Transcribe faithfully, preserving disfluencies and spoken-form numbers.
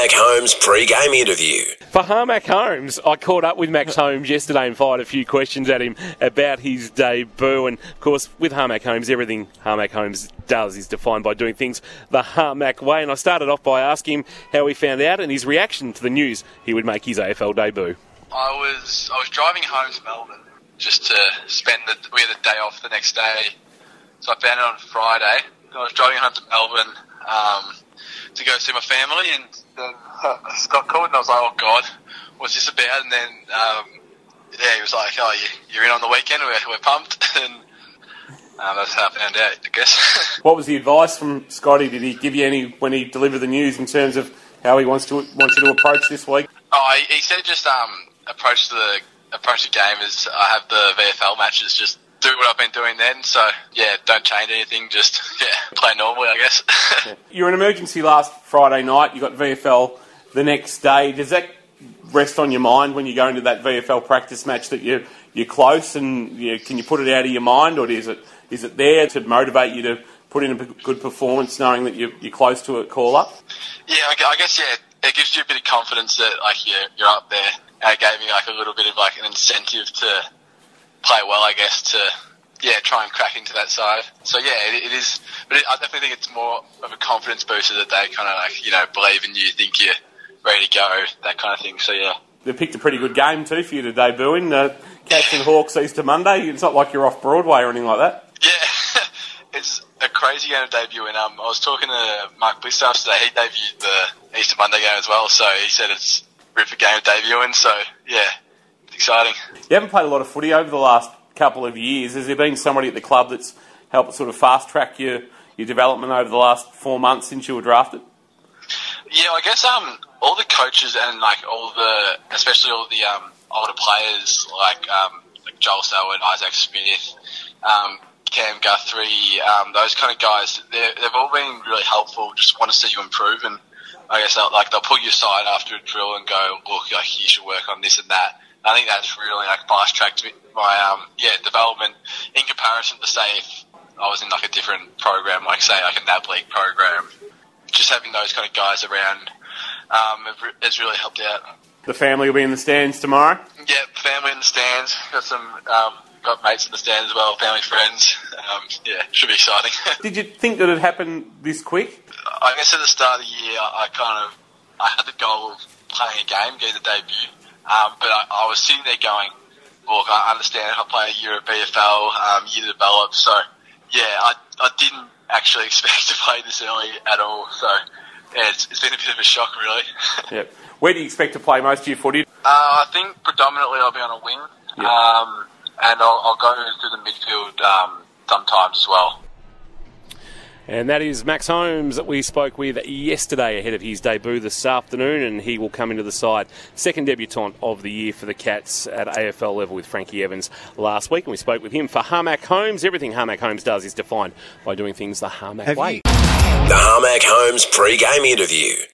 Harmac Holmes pre-game interview. For Harmac Holmes, I caught up with Max Holmes yesterday and fired a few questions at him about his debut. And, of course, with Harmac Holmes, everything Harmac Holmes does is defined by doing things the Harmac way. And I started off by asking him how he found out and his reaction to the news he would make his A F L debut. I was I was driving home to Melbourne just to spend the we had a day off the next day, so I found it on Friday. I was driving home to Melbourne um, to go see my family, and then I just got called, and I was like, "Oh God, what's this about?" And then um, yeah, he was like, "Oh, you, you're in on the weekend. We're we're pumped." And um, that's how I found out, I guess. What was the advice from Scotty? Did he give you any when he delivered the news in terms of how he wants to wants you to approach this week? Oh, he, he said just um, approach the approach the game as I have the V F L matches. Just do what I've been doing then. So yeah, don't change anything. Just yeah, play normally, I guess. Yeah. You were an emergency last Friday night. You got V F L the next day. Does that rest on your mind when you go into that V F L practice match that you you're close, and you, can you put it out of your mind, or is it is it there to motivate you to put in a good performance, knowing that you're, you're close to a call up? Yeah, I guess yeah. It gives you a bit of confidence that like you're, you're up there, and it gave me like a little bit of like an incentive to play well, I guess, to yeah try and crack into that side. So yeah, it, it is, but it, I definitely think it's more of a confidence booster that they kind of like you know believe in you, think you're ready to go, that kind of thing. So yeah, they picked a pretty good game too for you to debut in. Uh, Cats and Hawks Easter Monday. It's not like you're off Broadway or anything like that. Yeah, it's a crazy game to debut in. Um, I was talking to Mark Blistaff today. He debuted the Easter Monday game as well, so he said it's a ripper game to debut in. So yeah, it's exciting. You haven't played a lot of footy over the last couple of years. Has there been somebody at the club that's helped sort of fast track your your development over the last four months since you were drafted? Yeah, I guess um all the coaches and like all the, especially all the um older players like um like Joel Selwood, Isaac Smith, um. Cam Guthrie, um, those kind of guys, they've all been really helpful, just want to see you improve, and I guess they'll, like, they'll pull you aside after a drill and go, look, like, you should work on this and that. I think that's really, like, fast-tracked my, um, yeah, development in comparison to, say, if I was in, like, a different program, like, say, like a N A B League program. Just having those kind of guys around um, has really helped out. The family will be in the stands tomorrow? Yeah, family in the stands. Got some... Um, got mates in the stand as well, family, friends. Um, yeah, should be exciting. Did you think that it'd happen this quick? I guess at the start of the year, I kind of I had the goal of playing a game, getting the debut. Um, but I, I was sitting there going, look, I understand if I play a year at V F L, um, year to develop. So, yeah, I, I didn't actually expect to play this early at all. So, yeah, it's, it's been a bit of a shock, really. Yep. Where do you expect to play most of your footy? Uh, I think predominantly I'll be on a wing. Yep. Um, And I'll, I'll go to the midfield um, sometimes as well. And that is Max Holmes that we spoke with yesterday ahead of his debut this afternoon, and he will come into the side. Second debutant of the year for the Cats at A F L level with Frankie Evans last week, and we spoke with him. For Harmac Holmes, everything Harmac Holmes does is defined by doing things the Harmac way. The Harmac Holmes pre-game interview.